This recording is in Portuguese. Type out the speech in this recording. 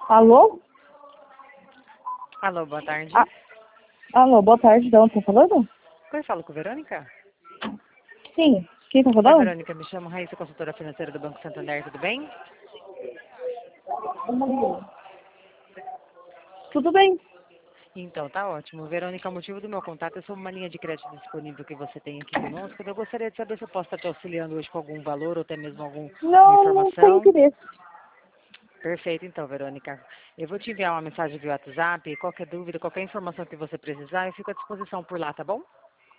Alô? Alô, boa tarde. Alô, boa tarde. De onde tá falando? Eu falo com a Verônica? Sim. Quem tá Oi, falando? Verônica, me chamo Raíssa, consultora financeira do Banco Santander, tudo bem? Tudo bem. Então, tá ótimo. Verônica, o motivo do meu contato é sobre uma linha de crédito disponível que você tem aqui conosco. Eu gostaria de saber se eu posso estar te auxiliando hoje com algum valor ou até mesmo alguma Não tem informação. interesse. Perfeito, então, Verônica. Eu vou te enviar uma mensagem via WhatsApp. Qualquer dúvida, qualquer informação que você precisar, eu fico à disposição por lá, tá bom?